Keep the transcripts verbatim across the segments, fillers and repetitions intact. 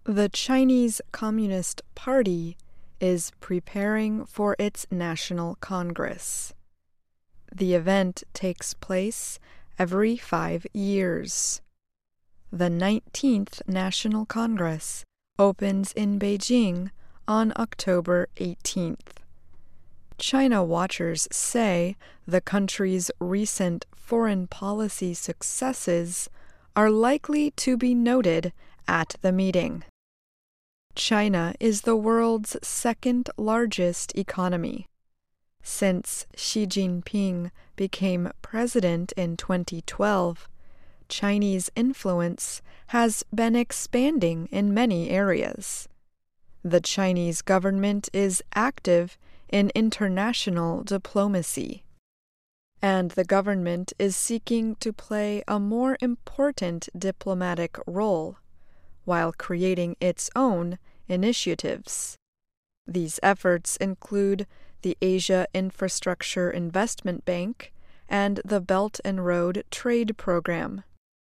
The Chinese Communist Party is preparing for its National Congress. The event takes place every five years. The nineteenth National Congress opens in Beijing on October eighteenth. China watchers say the country's recent foreign policy successes are likely to be noted at the meeting. China is the world's second largest economy. Since Xi Jinping became president in twenty twelve, Chinese influence has been expanding in many areas. The Chinese government is active in international diplomacy, and the government is seeking to play a more important diplomatic role while creating its own initiatives. These efforts include the Asia Infrastructure Investment Bank and the Belt and Road Trade Program.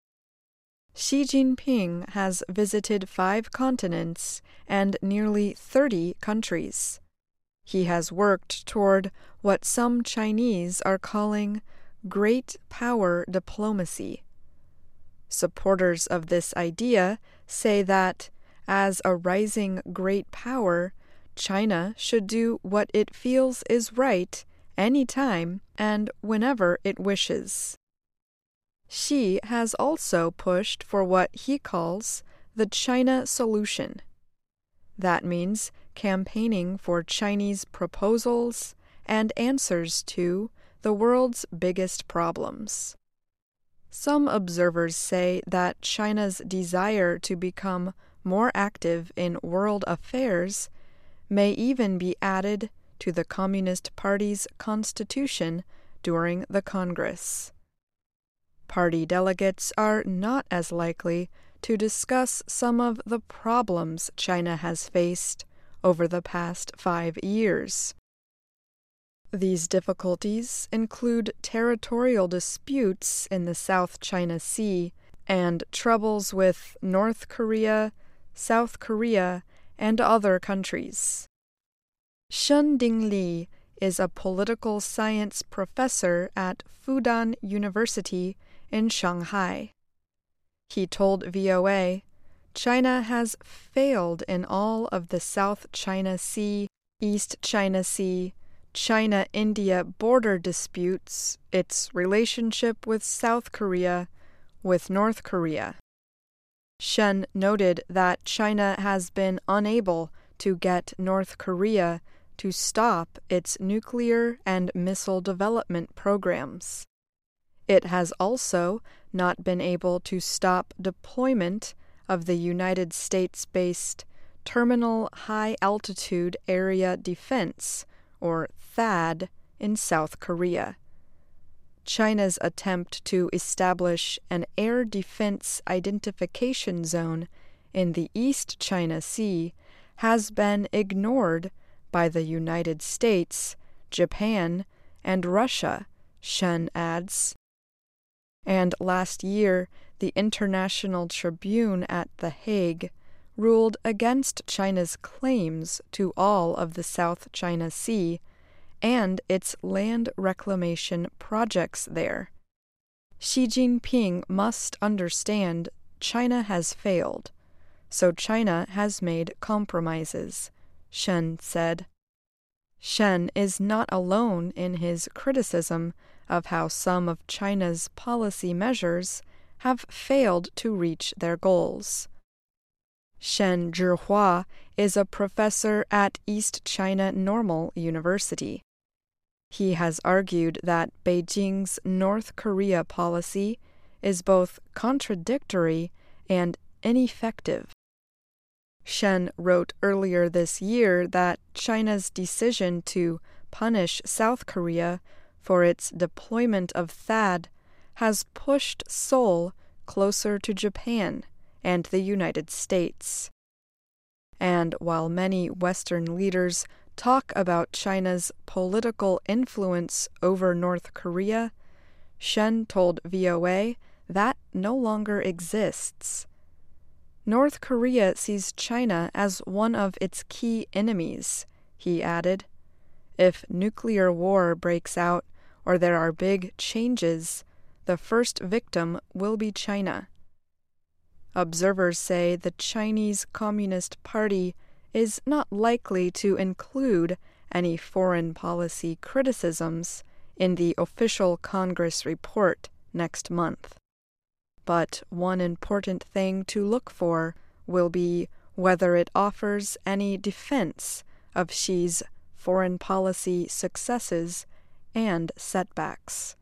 Xi Jinping has visited five continents and nearly thirty countries. He has worked toward what some Chinese are calling great power diplomacy. Supporters of this idea say that, as a rising great power, China should do what it feels is right anytime and whenever it wishes. Xi has also pushed for what he calls the China solution. That means campaigning for Chinese proposals and answers to the world's biggest problems. Some observers say that China's desire to become more active in world affairs may even be added to the Communist Party's constitution during the Congress. Party delegates are not as likely to discuss some of the problems China has faced over the past five years. These difficulties include territorial disputes in the South China Sea and troubles with North Korea, South Korea, and other countries. Shen Dingli is a political science professor at Fudan University in Shanghai. He told V O A, China has failed in all of the South China Sea, East China Sea, China-India border disputes, its relationship with South Korea, with North Korea. Shen noted that China has been unable to get North Korea to stop its nuclear and missile development programs. It has also not been able to stop deployment of the United States-based Terminal High Altitude Area Defense, or THAAD, in South Korea. China's attempt to establish an air defense identification zone in the East China Sea has been ignored by the United States, Japan, and Russia, Shen adds. And last year, the International Tribune at The Hague ruled against China's claims to all of the South China Sea and its land reclamation projects there. Xi Jinping must understand China has failed, so China has made compromises, Shen said. Shen is not alone in his criticism of how some of China's policy measures have failed to reach their goals. Shen Zhihua is a professor at East China Normal University. He has argued that Beijing's North Korea policy is both contradictory and ineffective. Shen wrote earlier this year that China's decision to punish South Korea for its deployment of THAAD has pushed Seoul closer to Japan and the United States. And while many Western leaders talk about China's political influence over North Korea, Shen told V O A that no longer exists. North Korea sees China as one of its key enemies, he added. If nuclear war breaks out or there are big changes, the first victim will be China. Observers say the Chinese Communist Party is not likely to include any foreign policy criticisms in the official Congress report next month. But one important thing to look for will be whether it offers any defense of Xi's foreign policy successes and setbacks.